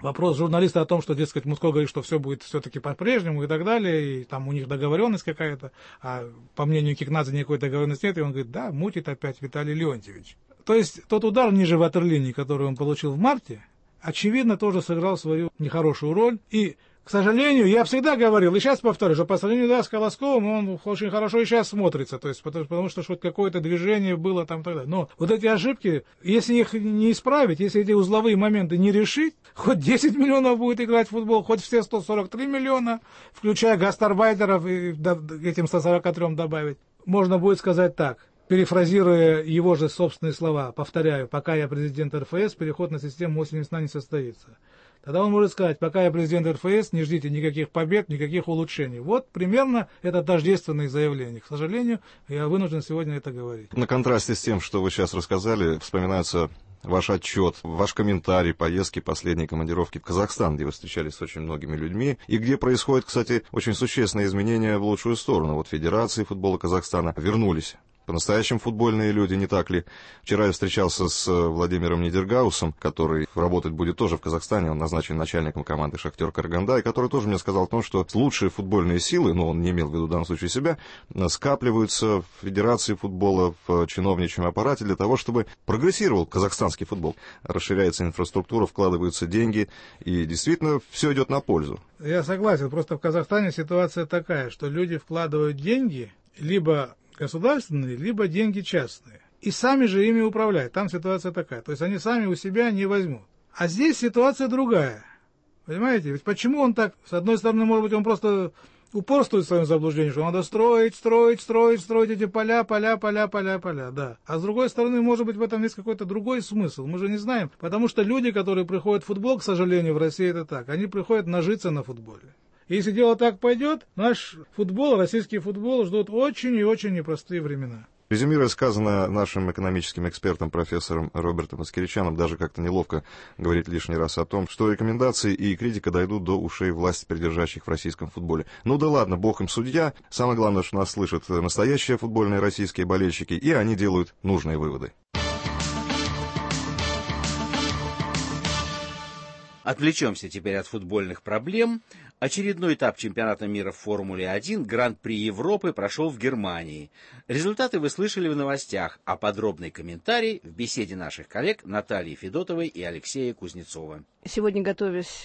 вопрос журналиста о том, что, дескать, Мутко говорит, что все будет все-таки по-прежнему и так далее, и там у них договоренность какая-то, а по мнению Кикнадзе никакой договоренности нет, и он говорит, да, мутит опять Виталий Леонтьевич. То есть тот удар ниже ватерлинии, который он получил в марте, очевидно, тоже сыграл свою нехорошую роль, и, к сожалению, я всегда говорил, и сейчас повторю, что по сравнению с Колосковым он очень хорошо и сейчас смотрится, то есть, потому что хоть какое-то движение было там тогда. Но вот эти ошибки, если их не исправить, если эти узловые моменты не решить, хоть 10 миллионов будет играть в футбол, хоть все 143 миллиона, включая гастарбайтеров и этим 143 добавить, можно будет сказать так. Перефразируя его же собственные слова, повторяю, пока я президент РФС, переход на систему осени весна не состоится. Тогда он может сказать, пока я президент РФС, не ждите никаких побед, никаких улучшений. Вот примерно это тождественные заявления. К сожалению, я вынужден сегодня это говорить. На контрасте с тем, что вы сейчас рассказали, вспоминается ваш отчет, ваш комментарий, поездки, последней командировки в Казахстан, где вы встречались с очень многими людьми, и где происходят, кстати, очень существенные изменения в лучшую сторону. Вот Федерации футбола Казахстана вернулись. По-настоящему футбольные люди, не так ли? Вчера я встречался с Владимиром Нидергаусом, который работать будет тоже в Казахстане, он назначен начальником команды «Шахтер Караганда», и который тоже мне сказал о том, что лучшие футбольные силы, но он не имел в виду в данном случае себя, скапливаются в Федерации футбола, в чиновничьем аппарате для того, чтобы прогрессировал казахстанский футбол. Расширяется инфраструктура, вкладываются деньги, и действительно все идет на пользу. Я согласен, просто в Казахстане ситуация такая, что люди вкладывают деньги, либо государственные, либо деньги частные. И сами же ими управляют. Там ситуация такая. То есть они сами у себя не возьмут. А здесь ситуация другая. Понимаете? Ведь почему он так? С одной стороны, может быть, он просто упорствует в своем заблуждении, что надо строить эти поля, да. А с другой стороны, может быть, в этом есть какой-то другой смысл. Мы же не знаем. Потому что люди, которые приходят в футбол, к сожалению, в России это так. Они приходят нажиться на футболе. Если дело так пойдет, наш футбол, российский футбол ждут очень и очень непростые времена. Резюмируя сказанное нашим экономическим экспертом, профессором Робертом Аскеричаном, даже как-то неловко говорить лишний раз о том, что рекомендации и критика дойдут до ушей власти придержащих в российском футболе. Ну да ладно, бог им судья. Самое главное, что нас слышат настоящие футбольные российские болельщики, и они делают нужные выводы. Отвлечемся теперь от футбольных проблем. Очередной этап чемпионата мира в Формуле-1 Гран-при Европы прошел в Германии. Результаты вы слышали в новостях, а подробный комментарий в беседе наших коллег Натальи Федотовой и Алексея Кузнецова. Сегодня, готовясь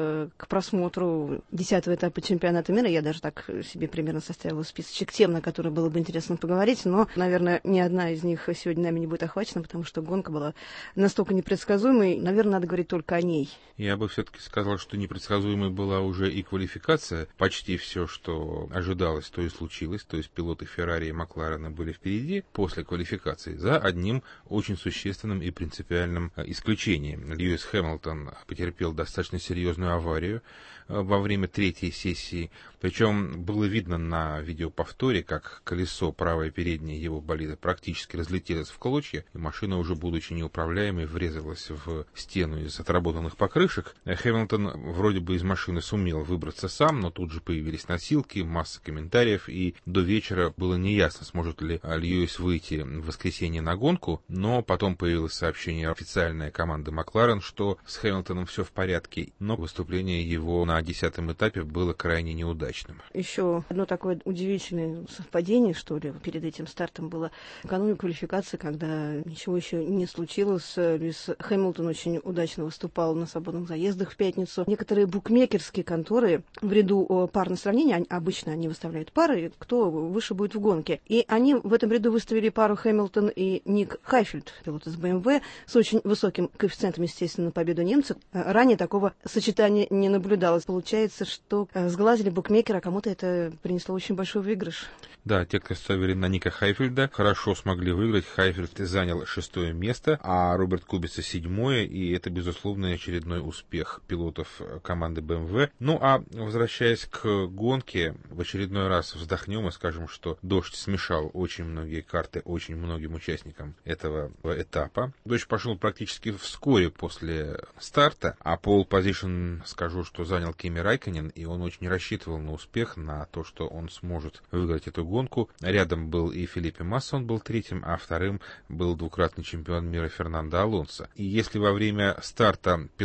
к просмотру 10-го этапа чемпионата мира, я даже так себе примерно составила списочек тем, на которые было бы интересно поговорить, но, наверное, ни одна из них сегодня нами не будет охвачена, потому что гонка была настолько непредсказуемой. Наверное, надо говорить только о ней. Я бы все-таки сказал, что непредсказуемой была уже и квалификация. Почти все, что ожидалось, то и случилось. То есть пилоты Феррари и Макларена были впереди после квалификации, за одним очень существенным и принципиальным исключением. Льюис Хэмилтон потерпел достаточно серьезную аварию во время третьей сессии. Причем было видно на видеоповторе, как колесо правое переднее его болида практически разлетелось в клочья, и машина, уже будучи неуправляемой, врезалась в стену из отработанных покрышек. Хэмилтон вроде бы из машины сумел выбраться сам, но тут же появились носилки, масса комментариев, и до вечера было неясно, сможет ли Льюис выйти в воскресенье на гонку, но потом появилось сообщение официальной команды Макларен, что с Хэмилтоном все в порядке, но выступление его на 10-м этапе было крайне неудачным. Еще одно такое удивительное совпадение, что ли, перед этим стартом было накануне квалификации, когда ничего еще не случилось. Льюис Хэмилтон очень удачно выступал на свободных заездах в пятницу. Некоторые букмекерские конторы в ряду пар на сравнение, обычно они выставляют пары, кто выше будет в гонке. И они в этом ряду выставили пару Хэмилтон и Ник Хайфельд, пилот из BMW, с очень высоким коэффициентом, естественно, на победу немцев. Ранее такого сочетания не наблюдалось. Получается, что сглазили букмекеры, а кому-то это принесло очень большой выигрыш. Да, те, кто ставили на Ника Хайфельда, хорошо смогли выиграть. Хайфельд занял 6-е место, а Роберт Кубица 7-е, и это, безусловно, очередной успех пилотов команды BMW. Ну, а возвращаясь к гонке, в очередной раз вздохнем и скажем, что дождь смешал очень многие карты очень многим участникам этого этапа. Дождь пошел практически вскоре после старта, а pole position, скажу, что занял Кими Райкконен, и он очень рассчитывал на успех, на то, что он сможет выиграть эту гонку. Рядом был и Фелипе Масса, он был третьим, а вторым был двукратный чемпион мира Фернандо Алонсо. И если во время старта пилотам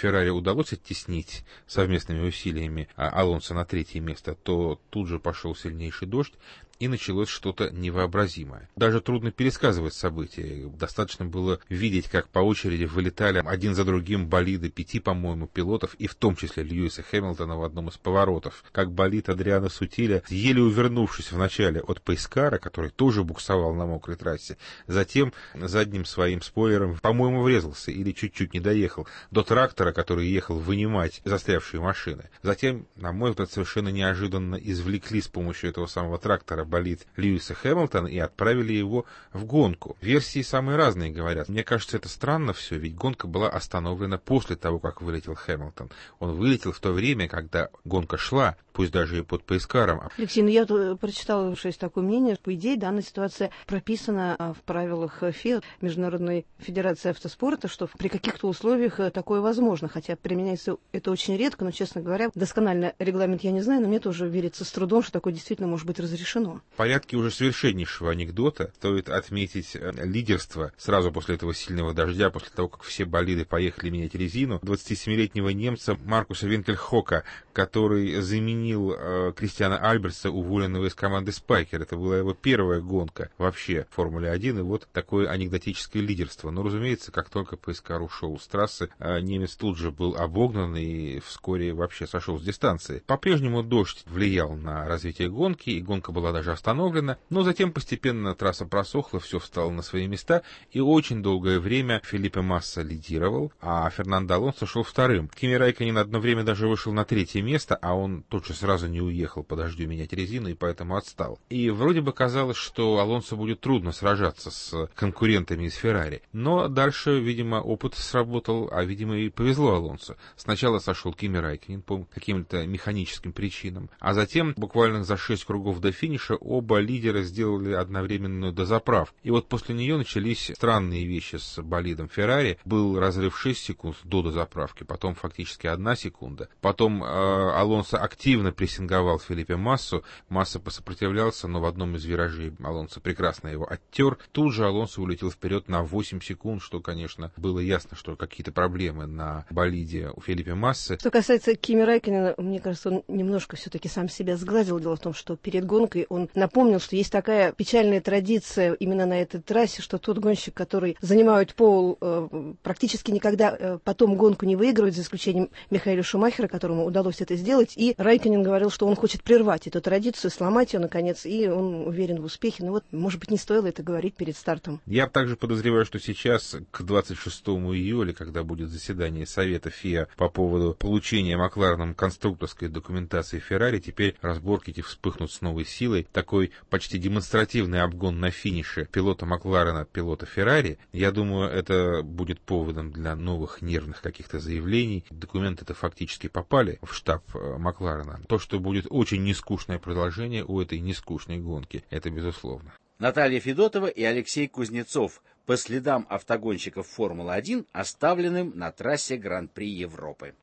Феррари удалось оттеснить совместными усилиями Алонсо на третье место, то тут же пошел сильнейший дождь, и началось что-то невообразимое. Даже трудно пересказывать события. Достаточно было видеть, как по очереди вылетали один за другим болиды 5, по-моему, пилотов, и в том числе Льюиса Хэмилтона в одном из поворотов. Как болид Адриано Сутиля, еле увернувшись вначале от Пейскара, который тоже буксовал на мокрой трассе, затем задним своим спойлером, по-моему, врезался или чуть-чуть не доехал до трактора, который ехал вынимать застрявшие машины. Затем, на мой взгляд, совершенно неожиданно извлекли с помощью этого самого трактора болид Льюиса Хэмилтона и отправили его в гонку. Версии самые разные говорят. Мне кажется, это странно все, ведь гонка была остановлена после того, как вылетел Хэмилтон. Он вылетел в то время, когда гонка шла, пусть даже и под Пейскаром. Алексей, я прочитала, что есть такое мнение. По идее, данная ситуация прописана в правилах ФИА, Международной Федерации Автоспорта, что при каких-то условиях такое возможно. Хотя применяется это очень редко, но, честно говоря, досконально регламент я не знаю, но мне тоже верится с трудом, что такое действительно может быть разрешено. В порядке уже совершеннейшего анекдота стоит отметить лидерство сразу после этого сильного дождя, после того, как все болиды поехали менять резину, 27-летнего немца Маркуса Винкельхока, который заменил Кристиана Альберса, уволенного из команды Спайкер. Это была его первая гонка вообще в Формуле-1, и вот такое анекдотическое лидерство. Но, разумеется, как только Пейскар ушел с трассы, немец тут же был обогнан и вскоре вообще сошел с дистанции. По-прежнему дождь влиял на развитие гонки, и гонка была даже остановлена, но затем постепенно трасса просохла, все встало на свои места, и очень долгое время Фелипе Масса лидировал, а Фернандо Алонсо шел вторым. Кими Рэйкконен одно время даже вышел на третье место, а он тут же сразу не уехал по дождю менять резину, и поэтому отстал. И вроде бы казалось, что Алонсо будет трудно сражаться с конкурентами из Феррари, но дальше, видимо, опыт сработал, а, видимо, и повезло Алонсо. Сначала сошел Кими Рэйкконен по каким-то механическим причинам, а затем, буквально за 6 кругов до финиша, оба лидера сделали одновременную дозаправку. И вот после нее начались странные вещи с болидом Феррари. Был разрыв 6 секунд до дозаправки, потом фактически 1 секунда. Потом Алонсо активно прессинговал Фелипе Массу. Масса посопротивлялся, но в одном из виражей Алонсо прекрасно его оттер. Тут же Алонсо улетел вперед на 8 секунд, что, конечно, было ясно, что какие-то проблемы на болиде у Фелипе Массы. Что касается Кими Рэйкконена, мне кажется, он немножко все-таки сам себя сгладил. Дело в том, что перед гонкой он напомнил, что есть такая печальная традиция именно на этой трассе, что тот гонщик, который занимает пол, практически никогда потом гонку не выигрывает, за исключением Михаэля Шумахера, которому удалось это сделать. И Рэйкконен говорил, что он хочет прервать эту традицию, сломать ее, наконец, и он уверен в успехе. Но вот, может быть, не стоило это говорить перед стартом. Я также подозреваю, что сейчас, к 26 июля, когда будет заседание Совета ФИА по поводу получения Маклареном конструкторской документации Феррари, теперь разборки эти вспыхнут с новой силой. Такой почти демонстративный обгон на финише пилота Макларена, пилота Феррари, я думаю, это будет поводом для новых нервных каких-то заявлений. Документы-то фактически попали в штаб Макларена. То, что будет очень нескучное продолжение у этой нескучной гонки, это безусловно. Наталья Федотова и Алексей Кузнецов по следам автогонщиков Формулы-1, оставленным на трассе Гран-при Европы.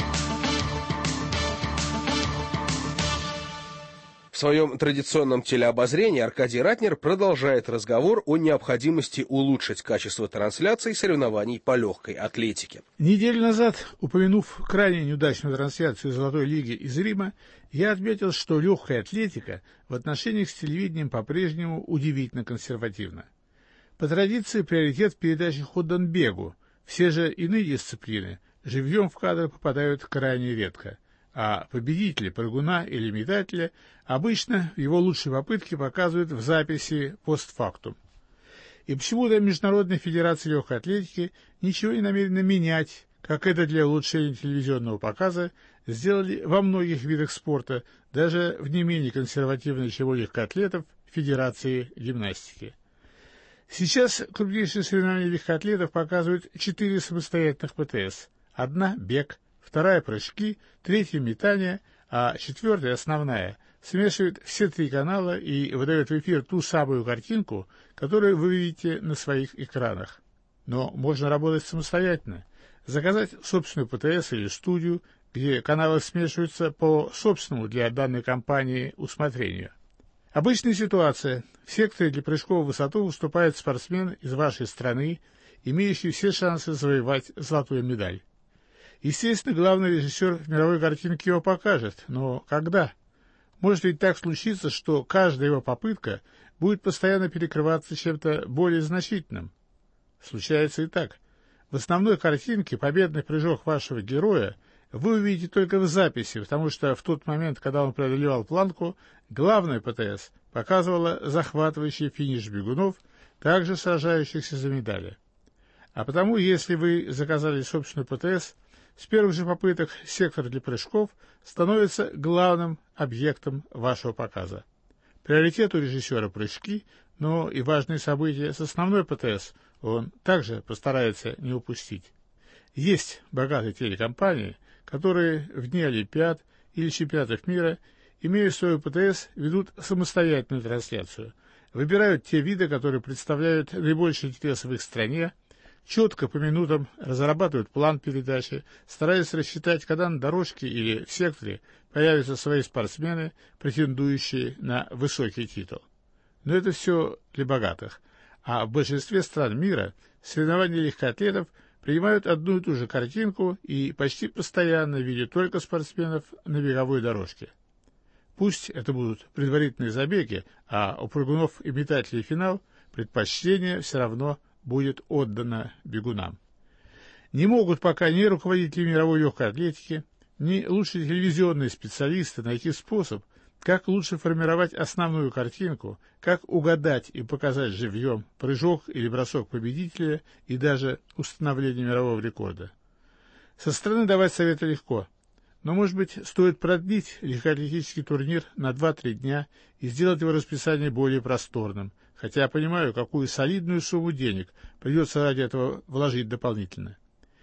В своем традиционном телеобозрении Аркадий Ратнер продолжает разговор о необходимости улучшить качество трансляций соревнований по легкой атлетике. Неделю назад, упомянув крайне неудачную трансляцию Золотой лиги из Рима, я отметил, что легкая атлетика в отношениях с телевидением по-прежнему удивительно консервативна. По традиции приоритет в передачах отдан бегу, все же иные дисциплины живьем в кадр попадают крайне редко, а победителя, прыгуна или метателя обычно в его лучшей попытке показывают в записи постфактум. И почему-то Международная федерация легкой атлетики ничего не намерена менять, как это для улучшения телевизионного показа сделали во многих видах спорта, даже в не менее консервативной, чем у легкоатлетов, Федерации гимнастики. Сейчас крупнейшие соревнования легкоатлетов показывают 4 самостоятельных ПТС. Одна – бег, вторая – прыжки, третья – метание, а четвертая, основная, смешивает все 3 канала и выдает в эфир ту самую картинку, которую вы видите на своих экранах. Но можно работать самостоятельно, заказать собственную ПТС или студию, где каналы смешиваются по собственному для данной компании усмотрению. Обычная ситуация. В секторе для прыжков в высоту выступает спортсмен из вашей страны, имеющий все шансы завоевать золотую медаль. Естественно, главный режиссер в мировой картинке его покажет, но когда? Может ведь так случиться, что каждая его попытка будет постоянно перекрываться чем-то более значительным. Случается и так. В основной картинке победный прыжок вашего героя вы увидите только в записи, потому что в тот момент, когда он преодолевал планку, главная ПТС показывала захватывающий финиш бегунов, также сражающихся за медали. А потому, если вы заказали собственную ПТС, с первых же попыток сектор для прыжков становится главным объектом вашего показа. Приоритет у режиссера прыжки, но и важные события с основной ПТС он также постарается не упустить. Есть богатые телекомпании, которые вне Олимпиад или чемпионатов мира, имея свою ПТС, ведут самостоятельную трансляцию, выбирают те виды, которые представляют наибольший интерес в их стране, четко по минутам разрабатывают план передачи, стараясь рассчитать, когда на дорожке или в секторе появятся свои спортсмены, претендующие на высокий титул. Но это все для богатых, а в большинстве стран мира соревнования легкоатлетов принимают одну и ту же картинку и почти постоянно видят только спортсменов на беговой дорожке. Пусть это будут предварительные забеги, а у прыгунов и метателей финал предпочтение все равно будет отдано бегунам. Не могут пока ни руководители мировой легкой атлетики, ни лучшие телевизионные специалисты найти способ, как лучше формировать основную картинку, как угадать и показать живьем прыжок или бросок победителя и даже установление мирового рекорда. Со стороны давать советы легко, но, может быть, стоит продлить легкоатлетический турнир на 2-3 дня и сделать его расписание более просторным, хотя я понимаю, какую солидную сумму денег придется ради этого вложить дополнительно.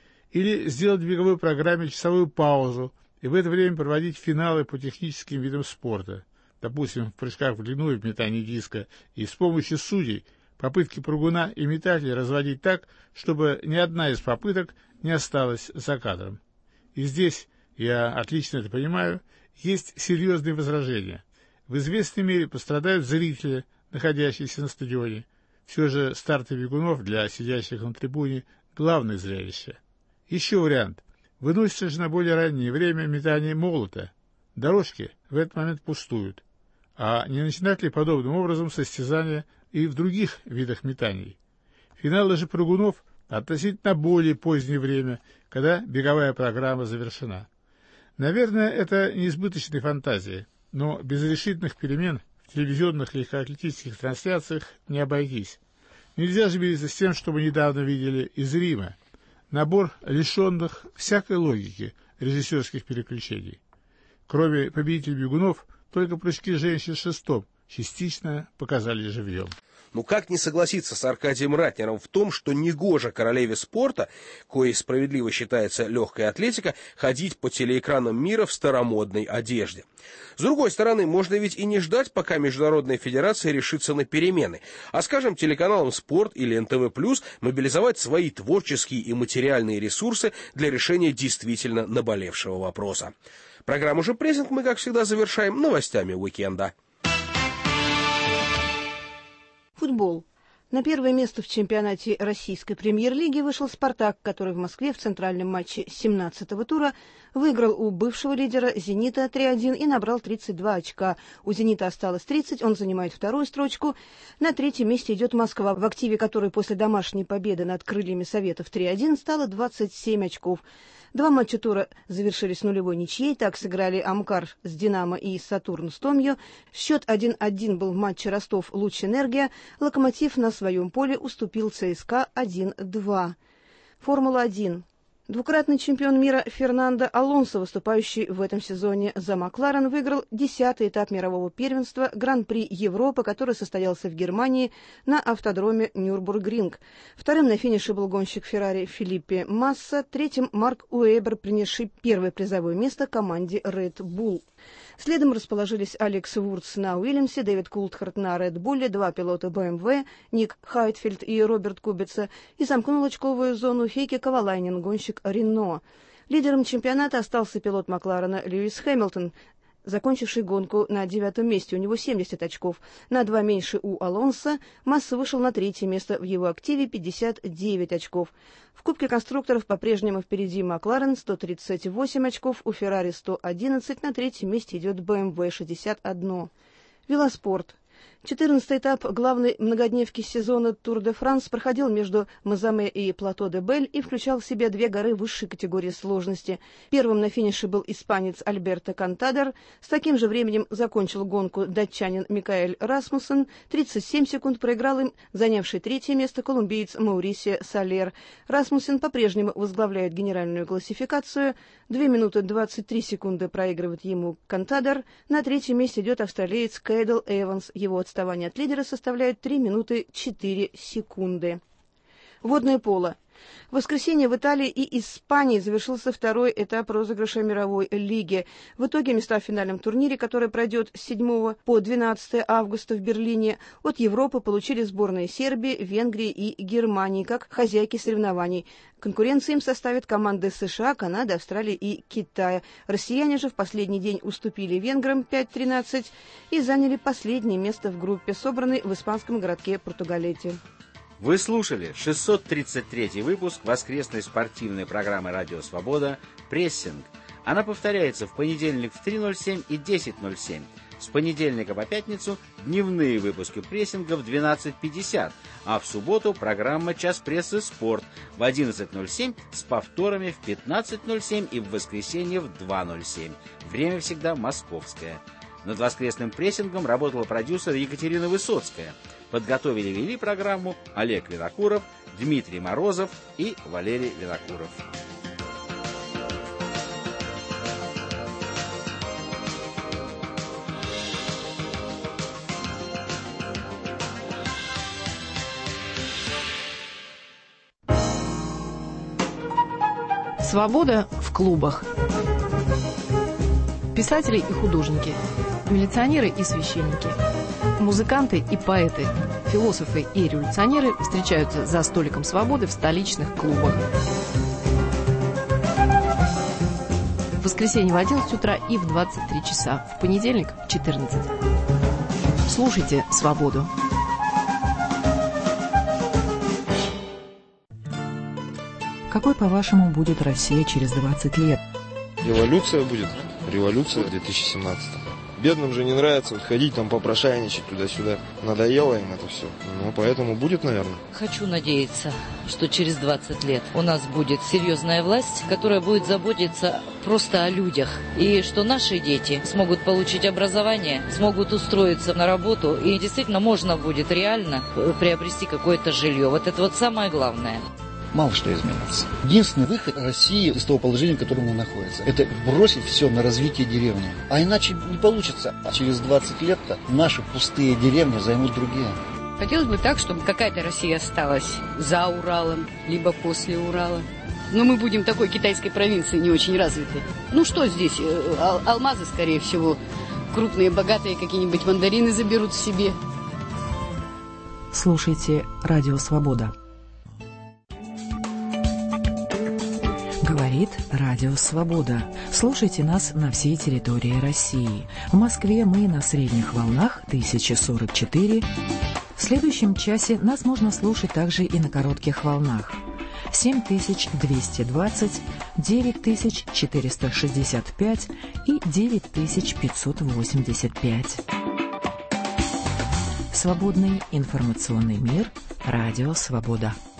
Или сделать в беговой программе часовую паузу и в это время проводить финалы по техническим видам спорта, допустим, в прыжках в длину и в метании диска, и с помощью судей попытки прыгуна и метателя разводить так, чтобы ни одна из попыток не осталась за кадром. И здесь, я отлично это понимаю, есть серьезные возражения. В известной мере пострадают зрители, находящиеся на стадионе. Все же старты бегунов для сидящих на трибуне – главное зрелище. Еще вариант. Выносится же на более раннее время метание молота. Дорожки в этот момент пустуют. А не начинать ли подобным образом состязания и в других видах метаний? Финалы же прыгунов относительно более позднее время, когда беговая программа завершена. Наверное, это неизбыточные фантазии, но без решительных перемен в телевизионных легкоатлетических трансляциях не обойтись. Нельзя же мириться с тем, что мы недавно видели из Рима. Набор лишенных всякой логики режиссерских переключений. Кроме победителей бегунов, только прыжки женщин шестом частично показали живьем. Ну как не согласиться с Аркадием Ратнером в том, что негоже королеве спорта, коей справедливо считается легкая атлетика, ходить по телеэкранам мира в старомодной одежде? С другой стороны, можно ведь и не ждать, пока Международная федерация решится на перемены, а, скажем, телеканалам «Спорт» или НТВ+, мобилизовать свои творческие и материальные ресурсы для решения действительно наболевшего вопроса. Программу же «Прессинг» мы, как всегда, завершаем новостями уикенда. Футбол. На первое место в чемпионате российской премьер-лиги вышел «Спартак», который в Москве в центральном матче 17-го тура выиграл у бывшего лидера «Зенита» 3-1 и набрал 32 очка. У «Зенита» осталось 30, он занимает вторую строчку. На третьем месте идет Москва, в активе которой после домашней победы над крыльями Советов 3-1 стало 27 очков. Два матча тура завершились нулевой ничьей. Так сыграли «Амкар» с «Динамо» и «Сатурн» с «Томью». Счет 1-1 был в матче «Ростов-Луч-Энергия». «Локомотив» на своем поле уступил ЦСКА 1-2. Формула-1. Двукратный чемпион мира Фернандо Алонсо, выступающий в этом сезоне за Макларен, выиграл 10-й этап мирового первенства Гран-при Европы, который состоялся в Германии на автодроме Нюрбургринг. Вторым на финише был гонщик Феррари Филиппе Масса, третьим Марк Уэбер, принесший первое призовое место команде Red Bull. Следом расположились Алекс Вурц на Уильямсе, Дэвид Култхарт на Red Bull, два пилота BMW, Ник Хайтфельд и Роберт Кубица, и замкнул очковую зону Хейки Ковалайнен, гонщик Рено. Лидером чемпионата остался пилот Макларена Льюис Хэмилтон. закончивший гонку на 9-м месте. У него 70 очков. На 2 меньше у Алонсо. Масса вышел на 3-е место. В его активе 59 очков. В Кубке конструкторов по-прежнему впереди Макларен, 138 очков. У Феррари 111. На 3-м месте идет BMW, 61. Велоспорт. 14-й этап главной многодневки сезона Тур-де-Франс проходил между Мазаме и Плато-де-Бель и включал в себя 2 горы высшей категории сложности. Первым на финише был испанец Альберто Контадор. С таким же временем закончил гонку датчанин Микаэль Расмуссен. 37 секунд проиграл им занявший 3-е место колумбиец Маурисио Солер. Расмуссен по-прежнему возглавляет генеральную классификацию. 2 минуты 23 секунды проигрывает ему Контадор. На 3-м месте идет австралиец Кейдл Эванс. Его отставание от лидера составляет 3 минуты 4 секунды. Водное поло. В воскресенье в Италии и Испании завершился 2-й этап розыгрыша мировой лиги. В итоге места в финальном турнире, который пройдет с 7 по 12 августа в Берлине, от Европы получили сборные Сербии, Венгрии и Германии, как хозяйки соревнований. Конкуренцию им составят команды США, Канады, Австралии и Китая. Россияне же в последний день уступили венграм 5-13 и заняли последнее место в группе, собранной в испанском городке Португалете. Вы слушали 633-й выпуск воскресной спортивной программы «Радио Свобода» «Прессинг». Она повторяется в понедельник в 3:07 и 10:07. С понедельника по пятницу дневные выпуски прессинга в 12:50, а в субботу программа «Час прессы. Спорт» в 11:07 с повторами в 15:07 и в воскресенье в 2:07. Время всегда московское. Над воскресным прессингом работала продюсер Екатерина Высоцкая. Подготовили и вели программу Олег Винокуров, Дмитрий Морозов и Валерий Винокуров. Свобода в клубах. Писатели и художники, милиционеры и священники, музыканты и поэты, философы и революционеры встречаются за столиком свободы в столичных клубах. В воскресенье в 11 утра и в 23 часа, в понедельник в 14. Слушайте «Свободу». Какой, по-вашему, будет Россия через 20 лет? Революция будет. Революция 2017. Бедным же не нравится вот ходить там попрошайничать туда-сюда. Надоело им это все. Ну, поэтому будет, наверное. Хочу надеяться, что через 20 лет у нас будет серьезная власть, которая будет заботиться просто о людях. И что наши дети смогут получить образование, смогут устроиться на работу. И действительно можно будет реально приобрести какое-то жилье. Вот это вот самое главное. Мало что изменится. Единственный выход России из того положения, в котором она находится, это бросить все на развитие деревни. А иначе не получится. Через 20 лет-то наши пустые деревни займут другие. Хотелось бы так, чтобы какая-то Россия осталась за Уралом, либо после Урала. Но мы будем такой китайской провинции не очень развитой. Ну что здесь? Алмазы, скорее всего. Крупные, богатые какие-нибудь мандарины заберут себе. Слушайте «Радио Свобода». Говорит Радио Свобода. Слушайте нас на всей территории России. В Москве мы на средних волнах 1044. В следующем часе нас можно слушать также и на коротких волнах. 7220, 9465 и 9585. Свободный информационный мир. Радио Свобода.